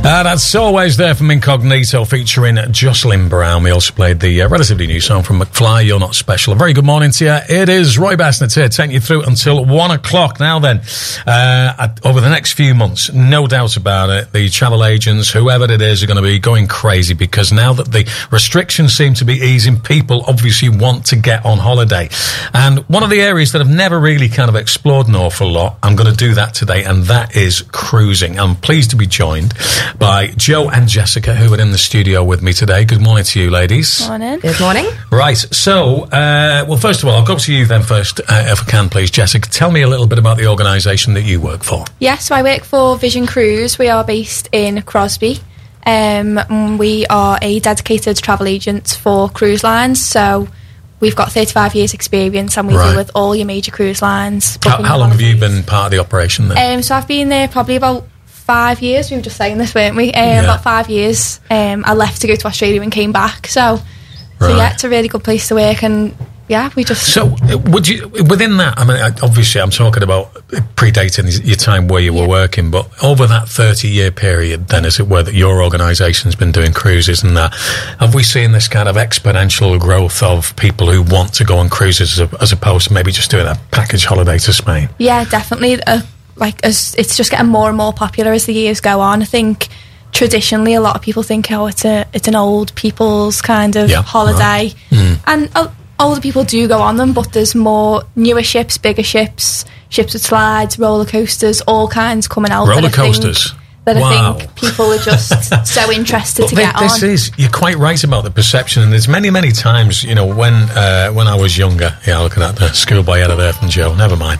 That's always there from Incognito featuring Jocelyn Brown. We also played the relatively new song from McFly, You're Not Special. A very good morning to you. It is Roy Bassnett here, taking you through until 1 o'clock. Now then, over the next few months, no doubt about it, the travel agents, whoever it is, are going to be going crazy because now that the restrictions seem to be easing, people obviously want to get on holiday. And one of the areas that I've never really kind of explored an awful lot, I'm going to do that today, and that is cruising. I'm pleased to be joined by Joe and Jessica, who are in the studio with me today. Good morning to you, ladies. Morning. Good morning. Right, so, well, first of all, I'll go to you then first, if I can, please. Jessica, tell me a little bit about the organisation that you work for. Yeah, so I work for Vision Cruise. We are based in Crosby. We are a dedicated travel agent for cruise lines, so we've got 35 years experience and we deal with all your major cruise lines. How long have you been part of the operation then? So I've been there probably about 5 years. We were just saying this, weren't we? About 5 years. I left to go to Australia and came back. So yeah, it's a really good place to work, and yeah, we just... So, would you, within that, I mean, obviously I'm talking about predating your time where you were working, but over that 30-year period then, as it were, that your organisation's been doing cruises and that, have we seen this kind of exponential growth of people who want to go on cruises as opposed to maybe just doing a package holiday to Spain? Yeah, definitely. It's just getting more and more popular as the years go on. I think traditionally a lot of people think, it's an old people's kind of holiday, and older people do go on them, but there's more newer ships, bigger ships with slides, roller coasters, all kinds coming out. Roller coasters. I think people are just so interested to get on. You're quite right about the perception, and there's many, many times, you know, when I was younger, looking at the schoolboy out of there from Joe, never mind.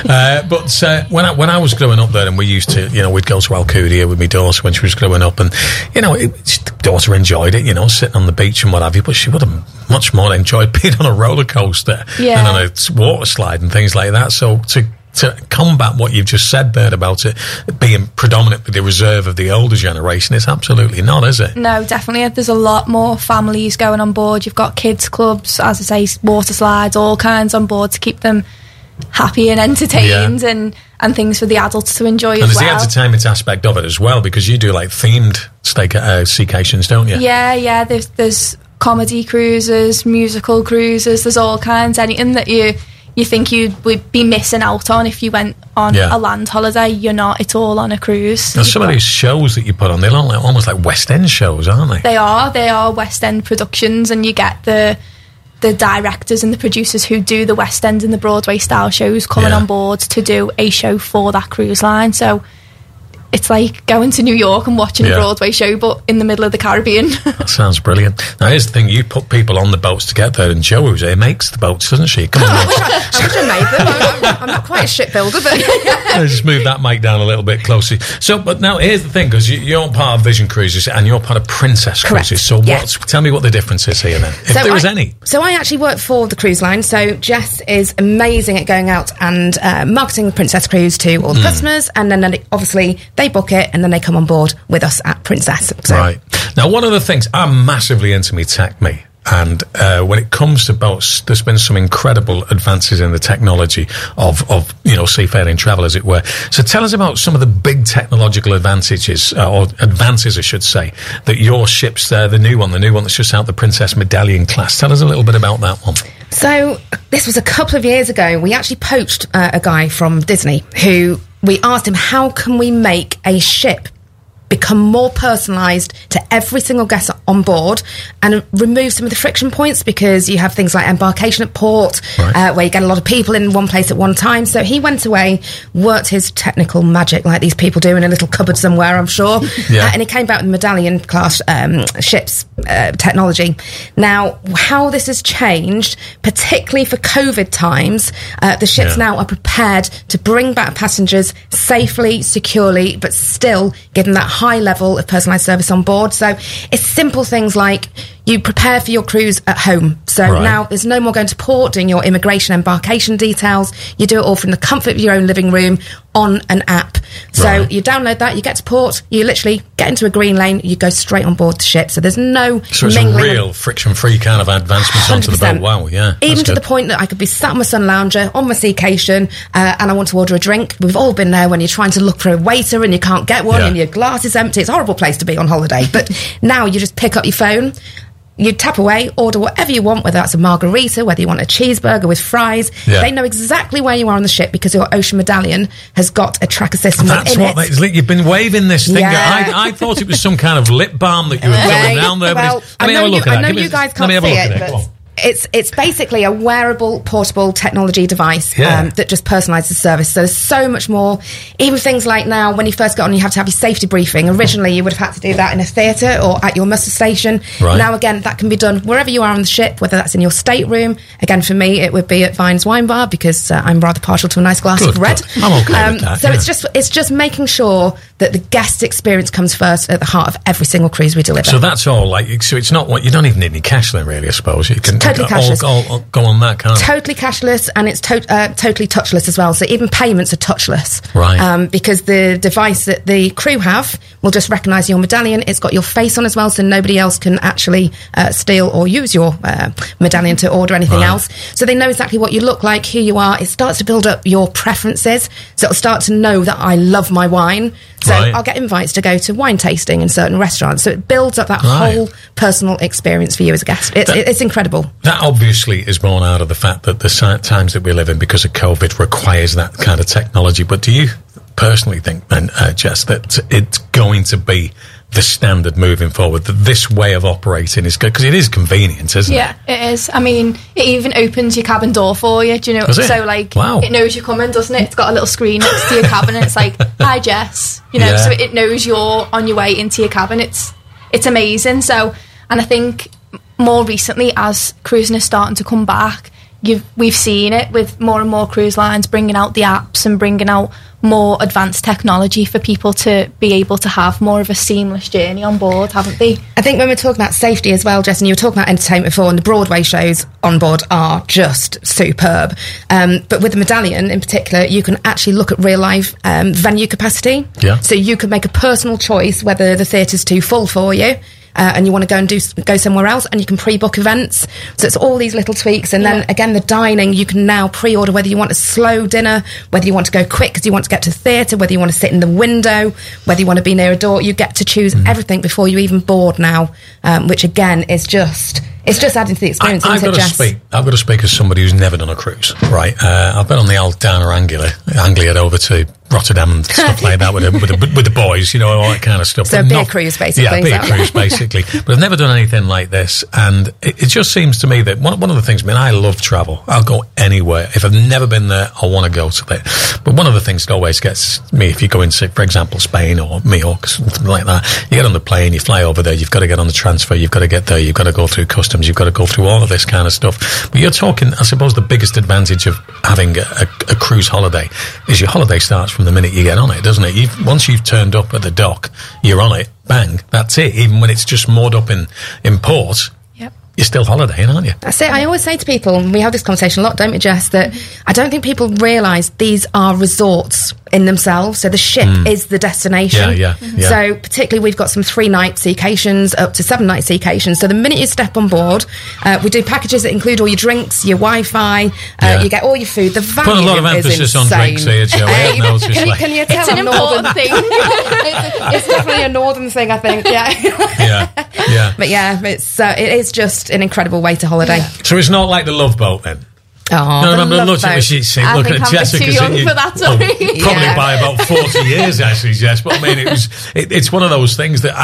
But when I was growing up there, and we used to, you know, we'd go to Alcudia with my daughter when she was growing up, and, you know, daughter enjoyed it, you know, sitting on the beach and what have you, but she would have much more enjoyed being on a roller coaster and on a water slide and things like that. So to combat what you've just said there about it being predominantly the reserve of the older generation, it's absolutely not, is it? No, definitely. There's a lot more families going on board. You've got kids clubs, as I say, water slides, all kinds on board to keep them happy and entertained, and things for the adults to enjoy as well. And there's the entertainment aspect of it as well, because you do like themed staycations, don't you? Yeah. There's comedy cruises, musical cruises, there's all kinds. Anything that you think you would be missing out on if you went on a land holiday, you're not. It's all on a cruise. Now, some of these shows that you put on, they're almost like West End shows, aren't they? They are West End productions, and you get the directors and the producers who do the West End and the Broadway style shows coming on board to do a show for that cruise line. So it's like going to New York and watching a Broadway show, but in the middle of the Caribbean. That sounds brilliant. Now, here's the thing. You put people on the boats to get there, and Jo, who's here, makes the boats, doesn't she? Come on. I wish I made them. I'm not quite a shipbuilder, but... Just move that mic down a little bit closer. So, but now, here's the thing, because you're part of Vision Cruises, and you're part of Princess Cruises. So tell me what the difference is here, then, if there is any. So I actually work for the cruise line. So Jess is amazing at going out and marketing Princess Cruise to all the customers, and then obviously they book it, and then they come on board with us at Princess. So. Right. Now, one of the things, I'm massively into me tech, and when it comes to boats, there's been some incredible advances in the technology of you know, seafaring travel, as it were. So tell us about some of the big technological advantages, or advances, I should say, that your ship's the new one that's just out, the Princess Medallion class. Tell us a little bit about that one. So this was a couple of years ago. We actually poached a guy from Disney who... We asked him, how can we make a ship become more personalised to every single guest on board and remove some of the friction points, because you have things like embarkation at port, where you get a lot of people in one place at one time. So he went away, worked his technical magic like these people do in a little cupboard somewhere, I'm sure, and he came back with the Medallion class ships technology. Now, how this has changed, particularly for COVID times, the ships now are prepared to bring back passengers safely, securely, but still give them that high level of personalised service on board. So it's simple things like you prepare for your cruise at home. So now there's no more going to port, doing your immigration embarkation details. You do it all from the comfort of your own living room on an app. So you download that, you get to port, you literally get into a green lane, you go straight on board the ship. So there's no So it's a real friction-free kind of advancement onto the boat. Wow, yeah. Even to the point that I could be sat on my sun lounger on my Seacation and I want to order a drink. We've all been there when you're trying to look for a waiter and you can't get one and your glass is empty. It's a horrible place to be on holiday. But now you just pick up your phone, you tap away, order whatever you want, whether that's a margarita, whether you want a cheeseburger with fries. They know exactly where you are on the ship because your Ocean Medallion has got a tracker system within it. You've been waving this thing. I thought it was some kind of lip balm that you were filling down there. Well, I know you guys can't see it, but it's basically a wearable, portable technology device that just personalises the service. So there's so much more. Even things like now, when you first get on, you have to have your safety briefing. Originally, you would have had to do that in a theatre or at your muster station. Now, again, that can be done wherever you are on the ship, whether that's in your stateroom. Again, for me, it would be at Vine's Wine Bar because I'm rather partial to a nice glass of red. I'm okay with that. So it's just making sure that the guest experience comes first at the heart of every single cruise we deliver. So that's all. So it's not what you don't even need any cash then, really. I suppose you can totally cashless. Go on that, can't totally cashless, and it's totally touchless as well. So even payments are touchless, because the device that the crew have will just recognise your medallion. It's got your face on as well, so nobody else can actually steal or use your medallion to order anything else. So they know exactly what you look like, who you are. It starts to build up your preferences, so it'll start to know that I love my wine. So I'll get invites to go to wine tasting in certain restaurants. So it builds up that whole personal experience for you as a guest. It's incredible. That obviously is born out of the fact that the times that we live in, because of COVID, requires that kind of technology. But do you personally think, then, Jess, that it's going to be the standard moving forward, that this way of operating is good? Because it is convenient, isn't it? Yeah, it is. I mean, it even opens your cabin door for you, do you know? So, like, it knows you're coming, doesn't it? It's got a little screen next to your cabin, and it's like, hi, Jess. You know, so it knows you're on your way into your cabin. It's amazing. So, and I think more recently, as cruising is starting to come back, we've seen it with more and more cruise lines bringing out the apps and bringing out more advanced technology for people to be able to have more of a seamless journey on board, haven't they? I think when we're talking about safety as well, Jess, and you were talking about entertainment before, and the Broadway shows on board are just superb. But with the Medallion in particular, you can actually look at real life venue capacity. So you can make a personal choice whether the theatre's too full for you. And you want to go somewhere else, and you can pre-book events. So it's all these little tweaks. And then again, the dining, you can now pre-order whether you want a slow dinner, whether you want to go quick because you want to get to the theatre, whether you want to sit in the window, whether you want to be near a door. You get to choose everything before you even board now, which again is just... It's just adding to the experience. I've got to speak as somebody who's never done a cruise, right? I've been on the old Dana Anglia over to Rotterdam and stuff like that with the boys, you know, all that kind of stuff. So beer cruise, basically. Yeah, beer cruise, basically. But I've never done anything like this, and it just seems to me that one of the things, I mean, I love travel. I'll go anywhere. If I've never been there, I want to go to it. But one of the things that always gets me, if you go into, for example, Spain or Mallorca, something like that, you get on the plane, you fly over there, you've got to get on the transfer, you've got to get there, you've got to go through customs, you've got to go through all of this kind of stuff. But you're talking, I suppose, the biggest advantage of having a cruise holiday is your holiday starts from the minute you get on it, doesn't it? Once you've turned up at the dock, you're on it, bang, that's it. Even when it's just moored up in port, you're still holidaying, aren't you? That's it. I always say to people, and we have this conversation a lot, don't we, Jess, that I don't think people realise these are resorts in themselves. So the ship is the destination. So particularly we've got some 3-night Seacations up to 7-night Seacations. So the minute you step on board, we do packages that include all your drinks, your Wi-Fi, you get all your food. The value put a lot of emphasis on drinks here, Joe. Can you tell it's an important thing? It's definitely a northern thing, I think. But it is just an incredible way to holiday. So it's not like the Love Boat then? Oh, look at Jessica. Too young for that, sorry. Probably by about 40 years, actually, Jess. But I mean, it's one of those things that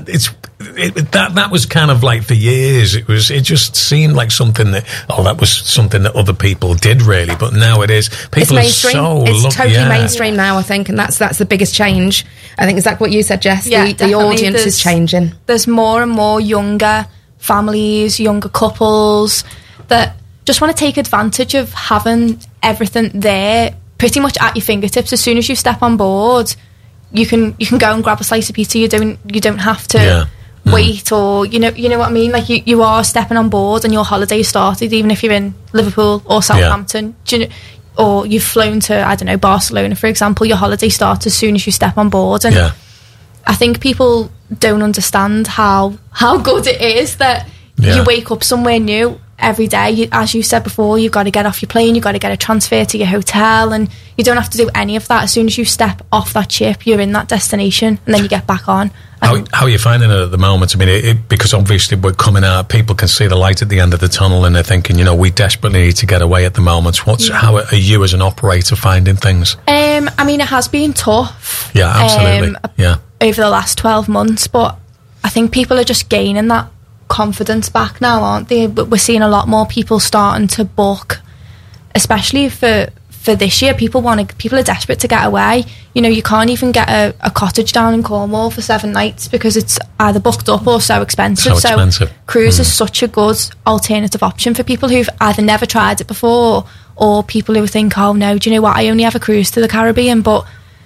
that was kind of like for years. It just seemed like something that was something that other people did really. But now it is. People it's mainstream. It's totally mainstream now, I think, and that's the biggest change. I think exactly what you said, Jess. The audience is changing. There's more and more younger families, younger couples that just want to take advantage of having everything there pretty much at your fingertips. As soon as you step on board, you can go and grab a slice of pizza. You don't have to wait, or you know what I mean. Like you are stepping on board, and your holiday started, even if you're in Liverpool or Southampton. Do you know, or you've flown to, I don't know, Barcelona, for example. Your holiday starts as soon as you step on board, and I think people don't understand how good it is that you wake up somewhere new every day. As you said before, you've got to get off your plane, you've got to get a transfer to your hotel, and you don't have to do any of that. As soon as you step off that ship, you're in that destination, and then you get back on. How are you finding it at the moment? I mean, because obviously we're coming out, people can see the light at the end of the tunnel, and they're thinking, we desperately need to get away at the moment. How are you as an operator finding things? I mean, it has been tough. Yeah, absolutely. Over the last 12 months, but I think people are just gaining that confidence back now, aren't they? We're seeing a lot more people starting to book, especially for this year. People are desperate to get away. You can't even get a cottage down in Cornwall for 7 nights because it's either booked up or so expensive. So cruise is such a good alternative option for people who've either never tried it before, or people who think, oh no, do you know what, I only have a cruise to the Caribbean, but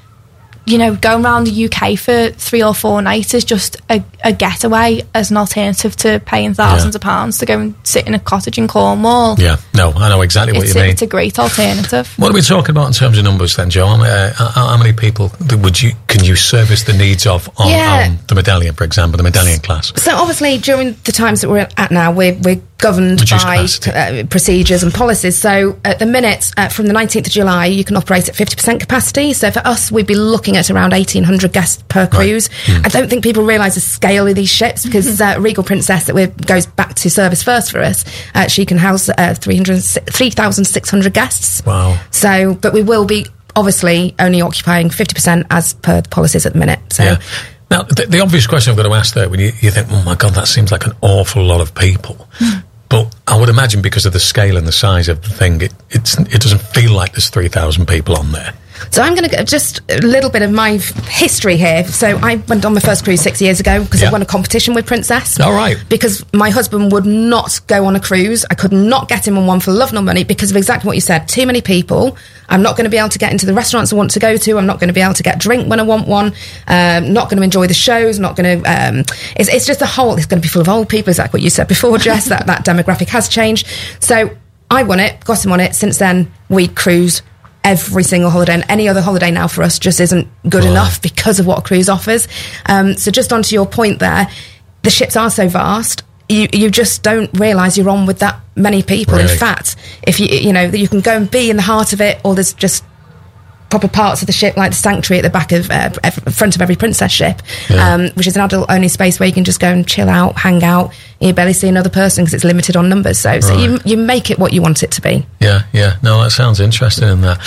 going around the UK for 3 or 4 nights is just a getaway as an alternative to paying thousands of pounds to go and sit in a cottage in Cornwall. Yeah, no, I know exactly what you mean. It's a great alternative. What are we talking about in terms of numbers then, Joe? How many people can you service the needs of on the Medallion, for example, the Medallion class? So obviously during the times that we're at now, we're governed by procedures and policies. So at the minute, from the 19th of July, you can operate at 50% capacity. So for us, we'd be looking at around 1,800 guests per cruise. I don't think people realise the scale of these ships, because Regal Princess, that goes back to service first for us, she can house 3,600 guests. Wow. So, but we will be obviously only occupying 50% as per the policies at the minute. So. Yeah. Now, the obvious question I've got to ask there, when you think, oh my God, that seems like an awful lot of people. But I would imagine because of the scale and the size of the thing, it doesn't feel like there's 3,000 people on there. So I'm going to just a little bit of my history here. So I went on my first cruise 6 years ago because I won a competition with Princess. All right. Because my husband would not go on a cruise. I could not get him on one for love nor money because of exactly what you said. Too many people. I'm not going to be able to get into the restaurants I want to go to. I'm not going to be able to get drink when I want one. Not going to enjoy the shows. Not going to... it's just it's going to be full of old people. Exactly what you said before, Jess. that demographic has changed. So I won it, got him on it. Since then, we cruise every single holiday, and any other holiday now for us just isn't good enough because of what a cruise offers. So just onto your point there, the ships are so vast, you just don't realise you're on with that many people. Really? In fact, if you can go and be in the heart of it, or there's just proper parts of the ship, like the sanctuary at the back of front of every Princess ship, which is an adult-only space where you can just go and chill out, hang out. You barely see another person because it's limited on numbers. So you make it what you want it to be. Yeah. No, that sounds interesting in that.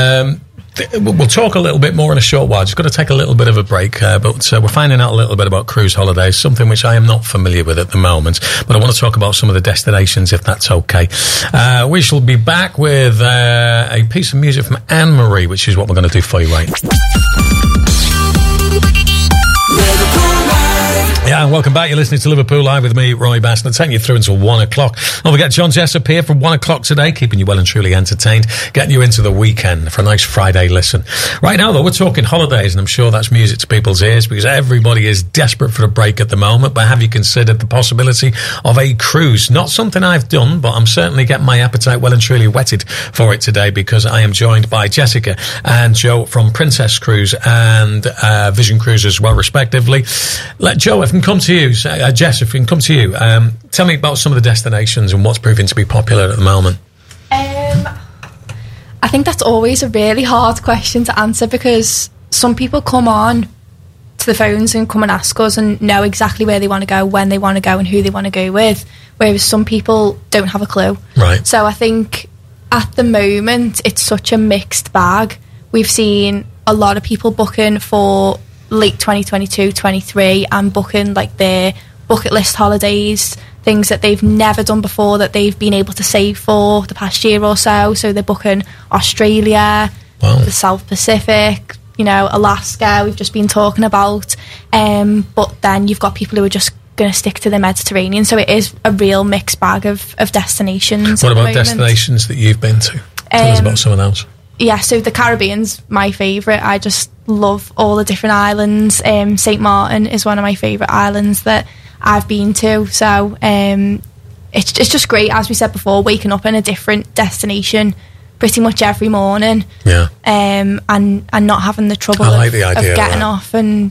We'll talk a little bit more in a short while. Just got to take a little bit of a break, but we're finding out a little bit about cruise holidays, something which I am not familiar with at the moment, but I want to talk about some of the destinations, if that's okay. We shall be back with a piece of music from Anne-Marie, which is what we're going to do for you right now. Yeah, welcome back. You're listening to Liverpool Live with me, Roy Bass, and I'll take you through until 1 o'clock. Don't forget, John Jessup here from 1 o'clock today, keeping you well and truly entertained, getting you into the weekend for a nice Friday listen. Right now, though, we're talking holidays, and I'm sure that's music to people's ears because everybody is desperate for a break at the moment. But have you considered the possibility of a cruise? Not something I've done, but I'm certainly getting my appetite well and truly whetted for it today because I am joined by Jessica and Joe from Princess Cruise and Vision Cruise as well, respectively. Let Joe, if I can come to you, Jess, if we can come to you, tell me about some of the destinations and what's proving to be popular at the moment. I think that's always a really hard question to answer because some people come on to the phones and come and ask us and know exactly where they want to go, when they want to go and who they want to go with, whereas some people don't have a clue. Right. So I think at the moment it's such a mixed bag. We've seen a lot of people booking for late 2022-23 and booking like their bucket list holidays, things that they've never done before that they've been able to save for the past year or so. So they're booking Australia, the South Pacific, Alaska, we've just been talking about. But then you've got people who are just going to stick to the Mediterranean. So it is a real mixed bag of destinations. What about destinations that you've been to? Tell us about some of those. Yeah, so the Caribbean's my favourite. I just love all the different islands. St. Martin is one of my favourite islands that I've been to. So it's just great, as we said before, waking up in a different destination pretty much every morning. Yeah. And not having the trouble I like the idea of getting off and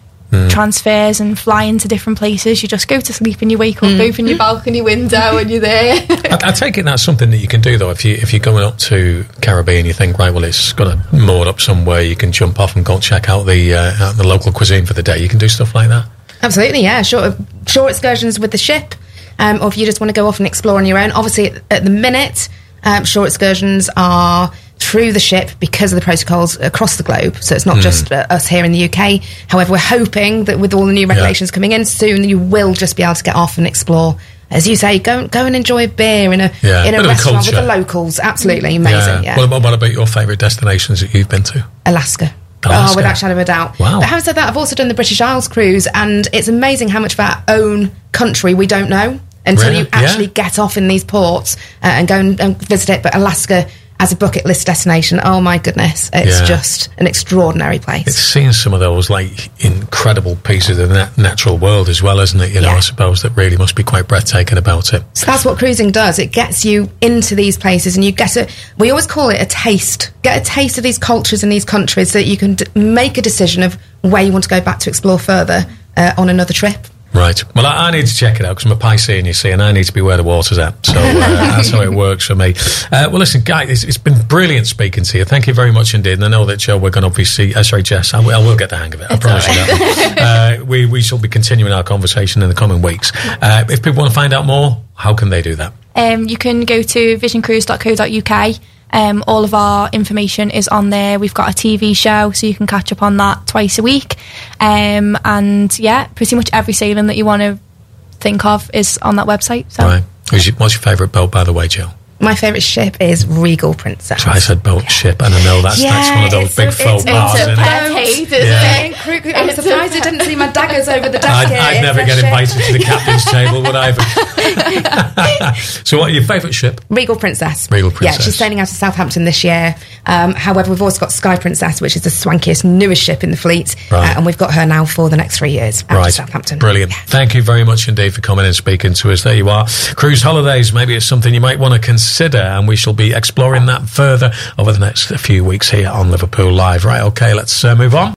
transfers and flying to different places. You just go to sleep and you wake up, open your balcony window and you're there. I take it that's something that you can do, though. If you're going up to Caribbean, you think, right, well, it's got a moored up somewhere, you can jump off and go and check out the local cuisine for the day. You can do stuff like that. Absolutely, yeah. Short excursions with the ship, or if you just want to go off and explore on your own. Obviously, at the minute, short excursions are through the ship because of the protocols across the globe, so it's not just us here in the UK. However, we're hoping that with all the new regulations coming in soon, you will just be able to get off and explore, as you say, go and enjoy a beer in a restaurant with the locals. Absolutely amazing. Yeah. What about your favourite destinations that you've been to? Alaska. Oh, without a shadow of a doubt. Wow. But having said that, I've also done the British Isles cruise, and it's amazing how much of our own country we don't know until you actually get off in these ports and go and visit it. But Alaska, as a bucket list destination, oh my goodness, it's just an extraordinary place. It's seeing some of those like incredible pieces of the natural world as well, isn't it? You know, I suppose that really must be quite breathtaking about it. So that's what cruising does. It gets you into these places, and you we always call it a taste. Get a taste of these cultures and these countries so that you can make a decision of where you want to go back to explore further on another trip. Right. Well, I need to check it out because I'm a Piscean, you see, and I need to be where the water's at. So that's how it works for me. Well, listen, guys, it's been brilliant speaking to you. Thank you very much indeed. And I know that, Joe, we're going to obviously... sorry, Jess, I will get the hang of it. I promise you that. We shall be continuing our conversation in the coming weeks. If people want to find out more, how can they do that? You can go to visioncruise.co.uk. All of our information is on there. We've got a TV show, so you can catch up on that twice a week. And yeah, pretty much every sailing that you want to think of is on that website. So. Right. What's your favourite boat, by the way, Jill? My favourite ship is Regal Princess. So I said boat ship, and I know that's one of those big faux pas, isn't it? I'm surprised I didn't see my daggers over the desk here. I'd never get invited to the captain's table, would I? So what, your favourite ship? Regal Princess. Regal Princess. Yeah, she's sailing out of Southampton this year. However, we've also got Sky Princess, which is the swankiest, newest ship in the fleet. Right. And we've got her now for the next 3 years out of Southampton. Brilliant. Yeah. Thank you very much indeed for coming and speaking to us. There you are. Cruise holidays, maybe it's something you might want to consider, and we shall be exploring that further over the next few weeks here on Liverpool Live. Right, okay, let's move on.